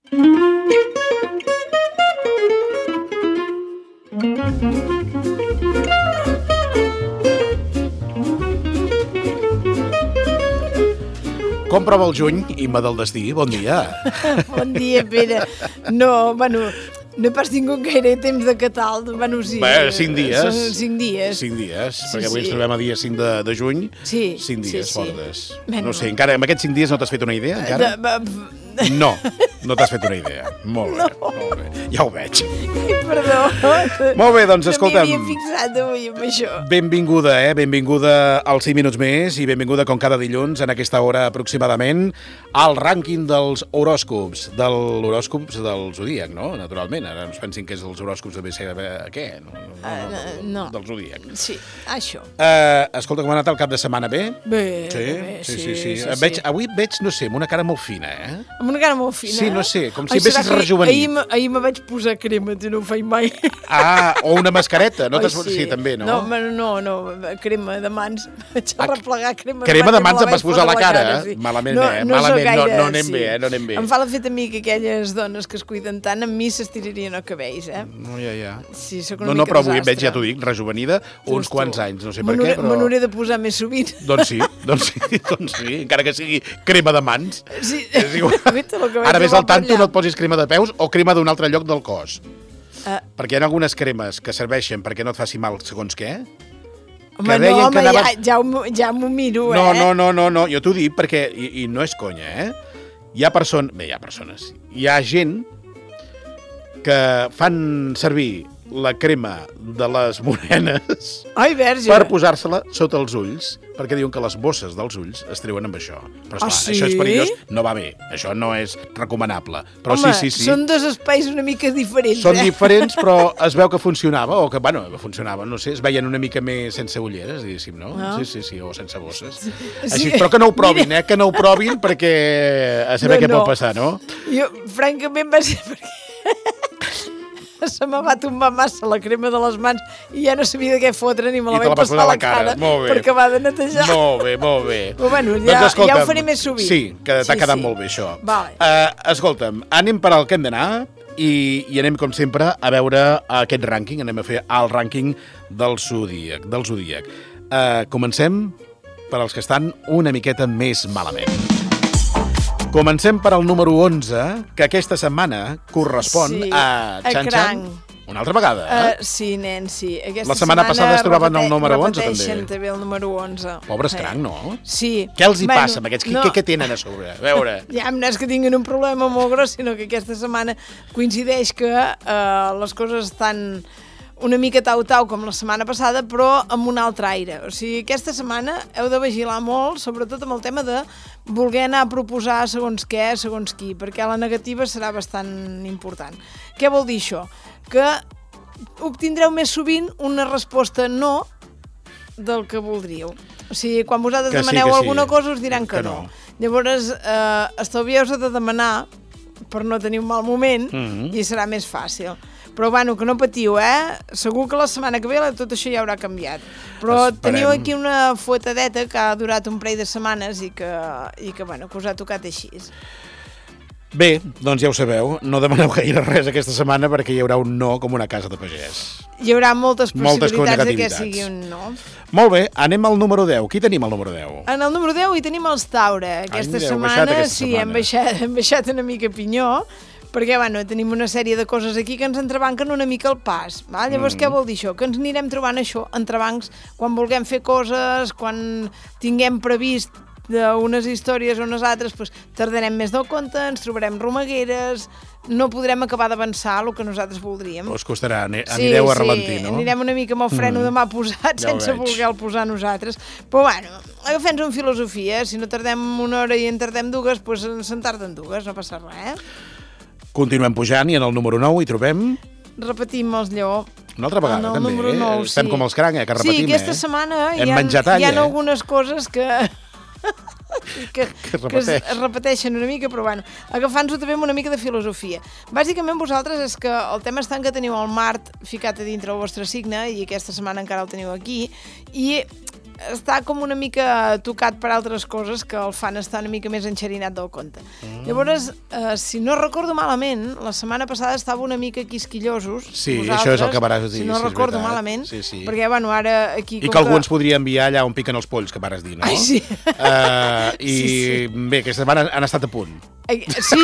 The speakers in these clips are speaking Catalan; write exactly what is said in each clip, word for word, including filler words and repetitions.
Com prova el juny, Imma del destí? Bon dia. Bon dia, Pere. No, bueno, no he pas tingut gaire temps de catal. Bueno, sí. Bé, cinc dies. Són cinc dies. Cinc dies, Sí, perquè avui sí. ens trobem a dia cinc de, de juny. Sí, Cinc dies sí, sí. fortes. Bueno. No sé, encara amb aquests cinc dies no t'has fet una idea, encara? De, No, no t'has fet una idea. Molt bé, No. molt bé. Ja ho veig. Ai, perdó. Molt bé, doncs, escolta'm. No m'hi havia fixat avui amb això. Benvinguda, eh? Benvinguda als cinc minuts més i benvinguda, com cada dilluns, en aquesta hora aproximadament, al rànquing dels horòscops, de l'horòscops del Zodíac, no? Naturalment, ara ens pensin que és els horòscops de B C B, què? No, no, no, Uh, no, no. Del Zodíac. Sí, això. Uh, escolta, com ha anat el cap de setmana, bé? Bé, Sí, bé, sí, sí. sí. sí, Et Veig, avui et veig, no sé, amb una cara molt fina, eh? Amb una cara molt fina. Sí, no sé, com si Ai, serà haguessis que rejuvenit. Ahir, me- ahir me vaig posar crema, tu no ho faig mai. Ah, o una mascareta, no? Ai, T'has- sí, també, no? No, home, no, no, crema de mans. Vaig a Ah, replegar crema de crema mans. de mans i me em la vas vaig posar a la cara, sí. eh? Malament, no, eh? No Malament, soc gaire, no- no anem sí. bé, eh? No anem bé. Em fa l'efecte a mi que aquelles dones que es cuiden tant, amb mi s'estirarien el cabells, eh? No, ja, ja. Sí, soc una No, no, mica però avui et desastre. veig, ja t'ho dic, rejuvenida, uns Just quants tu. anys, no sé Me per què, n'hauré- però... Me n'hauré de posar més sovint. Doncs sí, doncs sí, doncs sí, encara que sigui crema de mans. Sí, És igual. Vete lo que vaig Ara ves trobar al tanto, per allà. no et posis crema de peus o crema d'un altre lloc del cos. Ah, Perquè hi ha algunes cremes que serveixen perquè no et faci mal segons què. home, no, deien que home, anava- ja, ja, m'ho- ja m'ho miro, No, eh? no, no, no, no, jo t'ho dic perquè, i, i no és conya, eh? Hi ha persones, bé, hi ha persones, hi ha gent que fan servir la crema de les morenes Ai, verge. per posar-se-la sota els ulls, perquè diuen que les bosses dels ulls es treuen amb això. Però, esclar, Ah, sí? això és perillós, no va bé, això no és recomanable. Però Home, sí, sí, sí. són dos espais una mica diferents, Són eh? diferents, però es veu que funcionava, o que, bueno, funcionava, no sé, es veien una mica més sense ulleres, diguéssim, no? Ah. Sí, sí, sí, o sense bosses. Sí. Així, però que no ho provin, eh? Que no ho provin perquè a saber No, què no. pot passar, no? Jo, francament, va ser perquè se me va tombar massa la crema de les mans i ja no sabia de què fotre ni me la I te vaig la vas passar posar a a la la cara. cara, Molt bé. perquè m'ha de netejar. Molt bé, molt bé. Però bueno, ja, ja ho faré més sovint. Sí, que t'ha Sí, quedat sí. molt bé, això. Vale. Uh, escolta'm, anem per al que hem d'anar i, i anem, com sempre, a veure aquest rànquing. Anem a fer el rànquing del Zodíac. Del Zodíac. Uh, comencem per als que estan una miqueta més malament. Comencem per al número onze, que aquesta setmana correspon Sí, a a Chan Chan. Cranc. Una altra vegada, eh? Uh, sí, nen, sí. Aquesta La setmana passada es trobaven repete- el número onze, també. repeteixen també el número onze. Pobres Eh, cranc, no? Sí. Què els hi Bueno, passa amb aquests? no. Què, què tenen a sobre? A veure... Ja no és que tinguin un problema molt gros, sinó que aquesta setmana coincideix que eh, les coses estan una mica tau-tau com la setmana passada, però amb un altre aire. O sigui, aquesta setmana heu de vigilar molt, sobretot amb el tema de voler anar a proposar segons què, segons qui, perquè la negativa serà bastant important. Què vol dir això? Que obtindreu més sovint una resposta no del que voldríeu. O sigui, quan vosaltres Que sí, demaneu que sí. alguna cosa us diran que, Que no. no. Llavors, eh, estalvieu-vos de demanar per no tenir un mal moment Mhm. i serà més fàcil. Però, bueno, que no patiu, eh? Segur que la setmana que ve tot això ja haurà canviat. Però Esperem. teniu aquí una fuetadeta que ha durat un parell de setmanes i que, i que, bueno, que us ha tocat així. Bé, doncs ja ho sabeu, no demaneu gaire res aquesta setmana perquè hi haurà un no com una casa de pagès. Hi haurà moltes Moltes possibilitats de que negativitats. sigui un no. Molt bé, anem al número deu. Qui tenim al número deu? En el número deu hi tenim els Taure. Aquesta mira, heu setmana, baixat aquesta sí, setmana. hem baixat, hem baixat una mica pinyó, perquè, bueno, tenim una sèrie de coses aquí que ens entrebanquen una mica el pas. Va? Llavors, mm. què vol dir això? Que ens anirem trobant això, entrebancs, quan vulguem fer coses, quan tinguem previst d'unes històries o unes altres, doncs, tardarem més del compte, ens trobarem romagueres, no podrem acabar d'avançar el que nosaltres voldríem. Us costarà, ane- anireu a ralentir, no? Sí, anirem una mica amb el freno de mà posat, Ja ho sense veig. voler-lo posar nosaltres. Però, bueno, agafem-nos amb filosofia. Si no tardem una hora i en tardem dues, doncs se'n tarden dues, no passa res. Eh? Continuem pujant i en el número nou hi trobem Repetim els lleó. una altra vegada, En el també. número nou, Estem sí. com els cranc, eh, que repetim, Sí, aquesta eh? setmana Hem hi ha, menjat hi all, ha eh? algunes coses que... que, Que es que es, repeteix. es repeteixen una mica, però bueno, agafant-nos també amb una mica de filosofia. Bàsicament vosaltres és que el tema està en que teniu el Mart ficat a dintre el vostre signe i aquesta setmana encara el teniu aquí i està com una mica tocat per altres coses que el fan estar una mica més enxerinat del compte. Mm. Llavors, eh, si no recordo malament, la setmana passada estava una mica quisquillosos. Sí, això és el que varàs dir. Si no sí, recordo malament, sí, sí. perquè, bueno, ara aquí... I que algú ens podria enviar allà on piquen els polls, que vares dir, no? Ai, sí. Uh, I sí, sí. bé, aquesta setmana han estat a punt. Sí?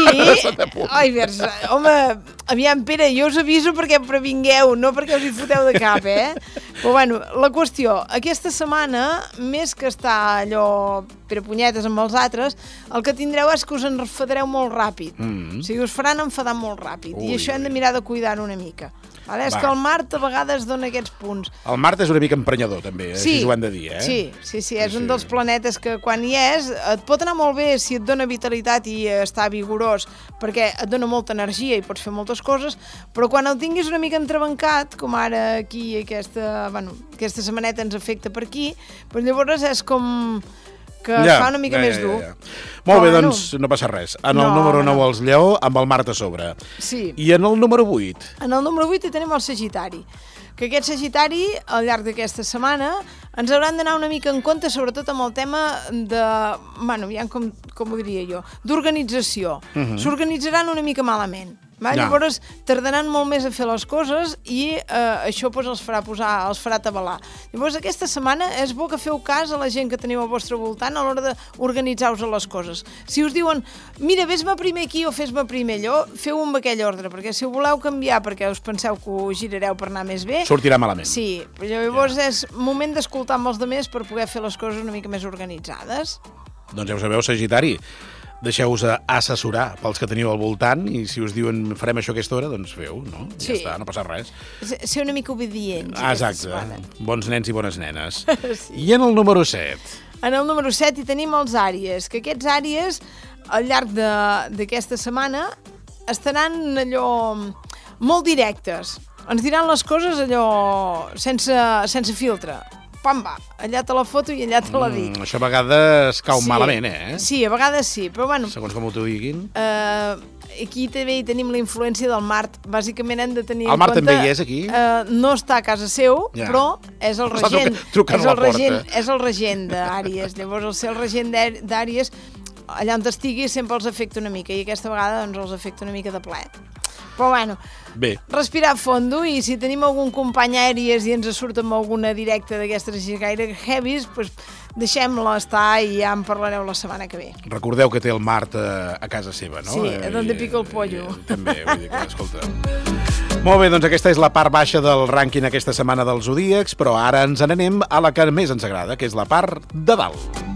Ai, vers, home, aviam, Pere, jo us aviso perquè previngueu, no perquè us hi foteu de cap, eh? Però, bueno, la qüestió, aquesta setmana, més que estar allò per punyetes amb els altres, el que tindreu és que us enfadareu molt ràpid. Mm. O sigui, us faran enfadar molt ràpid. Ui, I això hem de mirar de cuidar-ho una mica. Vale? És que el Mart a vegades dona aquests punts. El Mart és una mica emprenyador, també, sí, així ho hem de dir, eh? Sí, sí, sí, és sí, un sí. dels planetes que quan hi és et pot anar molt bé si et dona vitalitat i està vigorós, perquè et dona molta energia i pots fer moltes coses, però quan el tinguis una mica entrebancat, com ara aquí aquesta, bueno, aquesta setmaneta ens afecta per aquí, doncs llavors és com... que ja, fa una mica ja, més dur. Ja, ja. Molt bé, doncs no passa res. En el no, número nou no. els Lleó, amb el Mart a sobre. Sí. I en el número vuit? En el número vuit hi tenim el Sagitari. Que aquest Sagitari, al llarg d'aquesta setmana, ens hauran d'anar una mica en compte, sobretot amb el tema de... Bueno, ja com, com ho diria jo? D'organització. Uh -huh. S'organitzaran una mica malament. Va? Ja. Llavors tardaran molt més a fer les coses i eh, això pues, els farà posar, els farà tabalar. Llavors aquesta setmana és bo que feu cas a la gent que teniu al vostre voltant a l'hora d'organitzar-vos les coses. Si us diuen, mira, vés-me primer aquí o fes-me primer allò, feu-ho amb aquell ordre, perquè si ho voleu canviar perquè us penseu que ho girareu per anar més bé... Sortirà malament. Sí, però llavors ja. és moment d'escoltar amb els altres per poder fer les coses una mica més organitzades. Doncs ja ho sabeu, Sagitari. Deixeu-vos assessorar pels que teniu al voltant i si us diuen farem això a aquesta hora, doncs feu, no? Sí. Ja està, no passa res. Ser una mica obedients. Ah, exacte, bons nens i bones nenes. Sí. I en el número set? En el número set hi tenim els Àries, que aquests Àries, al llarg d'aquesta setmana, estaran allò molt directes. Ens diran les coses allò sense, sense filtre. Pam, va, allà te la foto i allà te la dic. Mm, això a vegades cau sí, malament, eh? Sí, a vegades sí, però bueno... Segons com ho t'ho diguin. Uh, aquí també hi tenim la influència del Mart. Bàsicament hem de tenir el en Mart compte... també hi és, aquí? Uh, no està a casa seu, ja. però és el regent. Truca, és, el regent és el regent d'Àries. Llavors, el ser el regent d'Àries, allà on estigui, sempre els afecta una mica, i aquesta vegada doncs, els afecta una mica de ple. Però bueno, bé. Respirar fondo, i si tenim algun company Àries i ens surt amb alguna directa d'aquestes així gaire heavies, doncs deixem-la estar i ja en parlareu la setmana que ve. Recordeu que té el Mart a, a casa seva, no? Sí, eh, d'on pica el pollo. Eh, també, vull dir que, escolta... Molt bé, doncs aquesta és la part baixa del rànquing aquesta setmana dels zodíacs, però ara ens n'anem a la que més ens agrada, que és la part de dalt.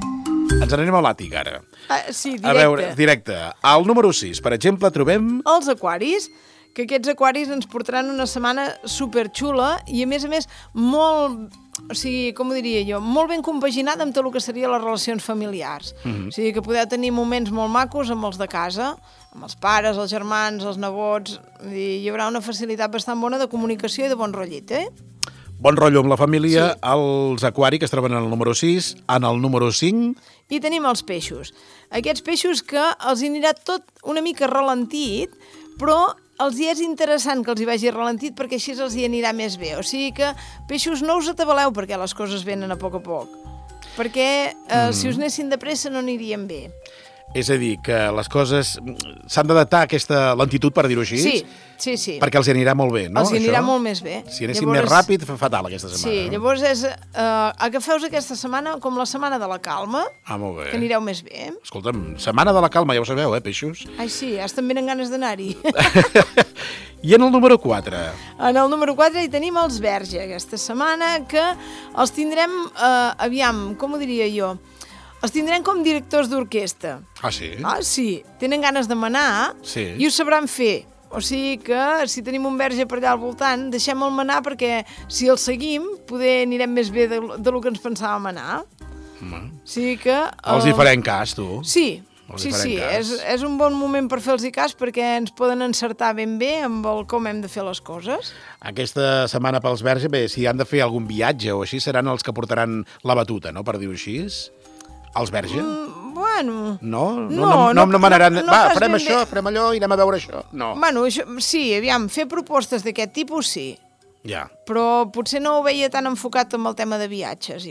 Ens n'anem a l'àtic, ara. Ah, sí, directe. A veure, directe. Al número sis, per exemple, trobem... Els aquaris, que aquests aquaris ens portaran una setmana superxula i, a més a més, molt... O sigui, com ho diria jo? Molt ben compaginada amb tot el que serien les relacions familiars. Mm-hmm. O sigui, que podeu tenir moments molt macos amb els de casa, amb els pares, els germans, els nebots... I hi haurà una facilitat bastant bona de comunicació i de bon rotllit, eh? Bon rotllo amb la família, sí. Els aquari, que es troben en el número sis, en el número cinc... I tenim els peixos. Aquests peixos que els hi anirà tot una mica ralentit, però els hi és interessant que els hi vagi ralentit perquè així els hi anirà més bé. O sigui que, peixos, no us atabaleu perquè les coses venen a poc a poc. Perquè eh, mm. si us anessin de pressa no anirien bé. És a dir, que les coses s'han d'adaptar a aquesta lentitud, per dir-ho així, sí, sí, sí. perquè els hi anirà molt bé, no? Els hi anirà això? molt més bé. Si anessin llavors, més ràpid, fa fatal aquesta setmana. Sí, no? llavors és... Uh, agafeu-vos aquesta setmana com la setmana de la calma, ah, molt bé. Que anireu més bé. Escolta'm, setmana de la calma, ja ho sabeu, eh, peixos? Ai, sí, ja estan ben ganes d'anar-hi. I en el número quatre? En el número quatre hi tenim els Verge, aquesta setmana, que els tindrem, uh, aviam, com ho diria jo, els tindrem com directors d'orquestra. Ah, sí? Ah, sí. Tenen ganes de manar sí. i ho sabran fer. O sigui que si tenim un verge per allà al voltant, deixem-el manar perquè si el seguim, poder anirem més bé de, de lo que ens pensàvem anar. Mm. O sigui que... Uh... Els hi farem cas, tu. Sí, sí, sí. És, és un bon moment per fer-los cas perquè ens poden encertar ben bé amb el com hem de fer les coses. Aquesta setmana pels Verge, bé, si han de fer algun viatge o així, seran els que portaran la batuta, no?, per dir-ho així. Els Verge? Mm, bueno... No? No, no, no, no, no manaran... No, no va, farem això, bé. farem allò i anem a veure això. No. Bueno, això, sí, aviam, fer propostes d'aquest tipus, sí. Ja. Però potser no ho veia tan enfocat amb el tema de viatges, jo.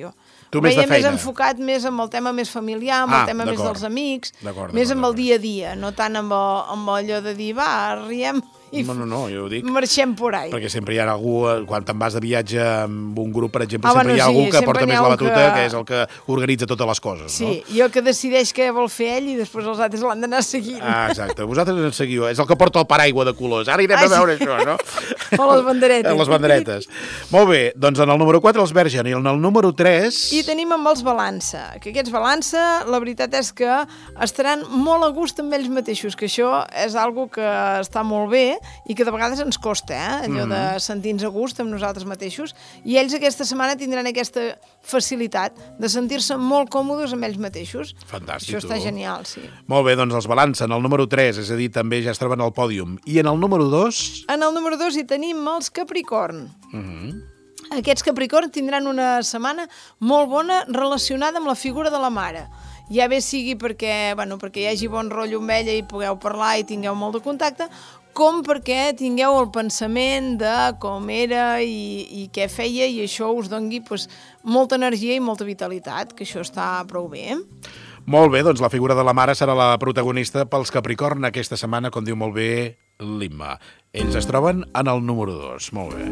Tu més de veia més feina. enfocat més amb el tema més familiar, amb Ah, el tema més d'acord. dels amics, D'acord, més d'acord, amb el d'acord. dia a dia, no tant amb, el, amb allò de dir, va, riem i No, no, no, jo ho dic. marxem por ahí. Perquè sempre hi ha algú, eh, quan te'n vas de viatge amb un grup, per exemple, Ah, sempre bueno, hi ha sí, algú que sempre porta n'hi més ha la un batuta, que- que és el que organitza totes les coses, Sí, no? jo que decideix què vol fer ell i després els altres l'han d'anar seguint. Ah, exacte. Vosaltres en seguiu. És el que porta el paraigua de colors. Ara irem Ah, a veure sí. això, no? O les banderetes. Les banderetes. Molt bé, doncs en el número quatre els Vergen i en el número tres... I tenim amb els Balança, que aquests Balança, la veritat és que estaran molt a gust amb ells mateixos, que això és algo que està molt bé i que de vegades ens costa, eh? allò mm -hmm. de sentir-nos a gust amb nosaltres mateixos, i ells aquesta setmana tindran aquesta facilitat de sentir-se molt còmodes amb ells mateixos. Fantàstic, Això està tu. genial, sí. Molt bé, doncs els Balança en el número tres, és a dir, també ja es troben al pòdium. I en el número dos... En el número dos hi tenim els Capricorn. Uh -huh. Aquests Capricorn tindran una setmana molt bona relacionada amb la figura de la mare. Ja bé sigui perquè, bueno, perquè hi hagi bon rotllo amb ella i pugueu parlar i tingueu molt de contacte, com perquè tingueu el pensament de com era i, i què feia, i això us dongui pues, molta energia i molta vitalitat, que això està prou bé. Molt bé, doncs la figura de la mare serà la protagonista pels Capricorn aquesta setmana, com diu molt bé l'Imma. Ells es troben en el número dos. Molt bé.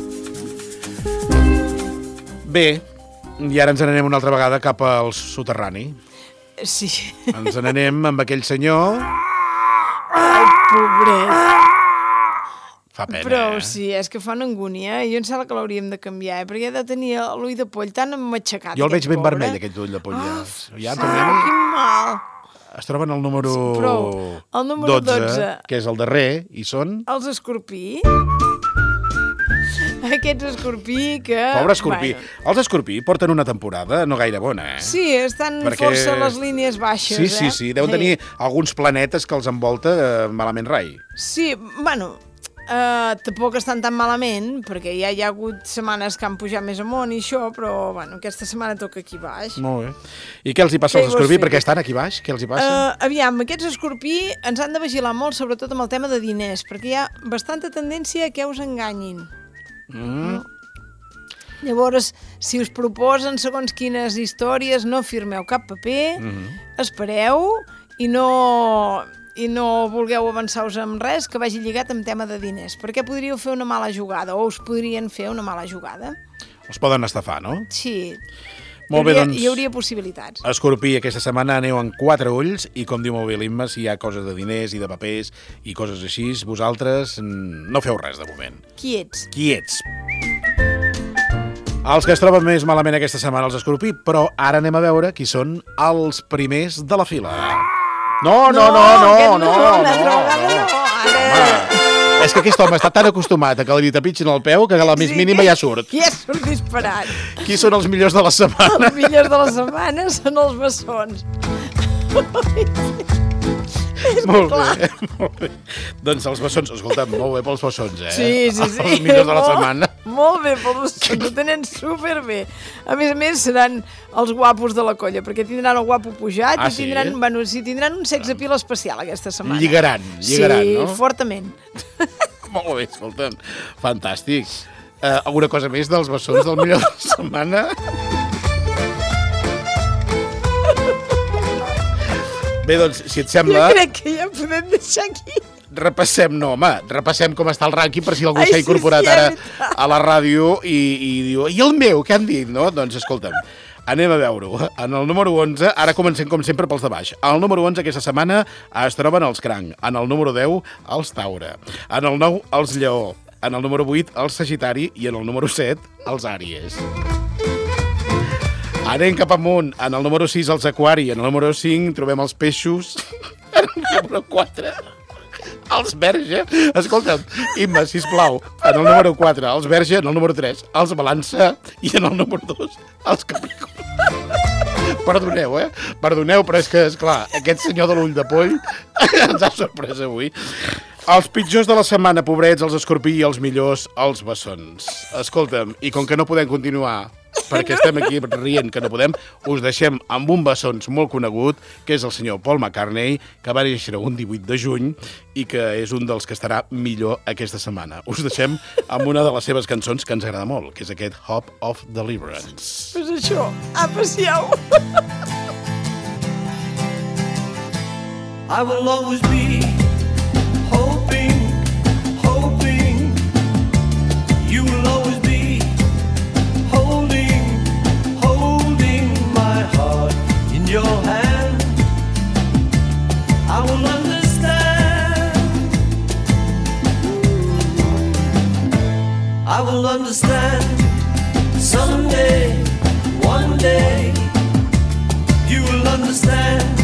Bé, i ara ens n'anem una altra vegada cap al soterrani. Sí. Ens n'anem amb aquell senyor... Ai, pobret. Fa pena, Però eh? sí, és que fa una angúnia. Jo em sembla que l'hauríem de canviar, eh? perquè ha de tenir l'ull de poll tan matxacat. Jo el veig aquest ben pobre. vermell, aquest ull de poll. Ja, Ah, ja sí, tornem. quin mal. Es troben al número, Prou. El número dotze. que és el darrer, i són... Els escorpí. Aquests escorpí que... Pobre escorpí. Bueno, Els escorpí porten una temporada no gaire bona, eh? sí, estan Perquè- força a les línies baixes, Sí, sí, eh? sí. Deuen tenir alguns planetes que els envolta eh, malament rai. Sí, bueno, uh, tampoc estan tan malament, perquè ja hi ha hagut setmanes que han pujat més amunt i això, però, bueno, aquesta setmana toca aquí baix. Molt bé. I què els hi passa Què hi als vols escorpí? fer? Perquè estan aquí baix? Què els hi passa? Uh, aviam, aquests escorpí ens han de vigilar molt, sobretot amb el tema de diners, perquè hi ha bastanta tendència a que us enganyin. Mm. Llavors, si us proposen segons quines històries, no firmeu cap paper, Mhm. espereu i no, i no vulgueu avançar-vos amb res que vagi lligat amb tema de diners, perquè podríeu fer una mala jugada, o us podrien fer una mala jugada. Els poden estafar, no? Sí, Molt hi, bé, hauria, doncs... hi hauria possibilitats. Escorpí, aquesta setmana aneu amb quatre ulls i, com diu molt bé l'Imma, si hi ha coses de diners i de papers i coses així, vosaltres mm, no feu res de moment. Qui ets? Qui ets? Els que es troben més malament aquesta setmana, els escorpí, però ara anem a veure qui són els primers de la fila. No, no, no, no, aquest no, una altra vegada no, ara... Home, és que aquest home està tan acostumat a que li trepitgin el peu que a la més Sí, mínima ja surt. Ja surt disparat. Qui són els millors de la setmana? Els millors de la setmana són els bessons. Molt bé, molt bé. Doncs els bessons, escolta, molt bé pels bessons, eh? Sí, sí, sí. Els millors de la Molt- setmana. Molt bé, pels bessons, ho tenen superbé. A més a més, seran els guapos de la colla, perquè tindran el guapo pujat Ah, i sí? tindran, bueno, sí, tindran un sex appeal especial aquesta setmana. Lligaran, lligaran, sí, no? Sí, fortament. Molt bé, escolta'm, fantàstic. Uh, alguna cosa més dels bessons del millor de la setmana? Bé, doncs, si et Jo sembla, crec que ja podem deixar aquí. repassem, no, home, repassem com està el rànquing per si algú Ai, s'ha sí, incorporat sí, ara és veritat. a la ràdio i, i diu, i el meu, què han dit, no? Doncs escolta'm, anem a veure-ho. En el número onze, ara comencem com sempre pels de baix. Al número onze aquesta setmana es troben els Cranc, en el número deu els Taure, en el nou els Lleó, en el número vuit els Sagitari i en el número set els Àries. Anem cap amunt, en el número sis els Aquari, en el número cinc trobem els Peixos, en el número quatre els Verge. Escolta'm, Imma, sisplau, en el número quatre els Verge, en el número tres els Balança i en el número dos els Capricorn. Perdoneu, eh? Perdoneu, però és que, esclar, aquest senyor de l'ull de poll ens ha sorprès avui. Els pitjors de la setmana, pobrets, els escorpí, i els millors, els bessons. Escolta'm, i com que no podem continuar perquè estem aquí rient que no podem, us deixem amb un bessons molt conegut, que és el senyor Paul McCartney, que va néixer un divuit de juny i que és un dels que estarà millor aquesta setmana. Us deixem amb una de les seves cançons que ens agrada molt, que és aquest Hope of Deliverance. Pues això, aprecieu! I will always be hoping, hoping. You will always be holding, holding my heart in your hand. I will understand. I will understand someday, one day. You will understand.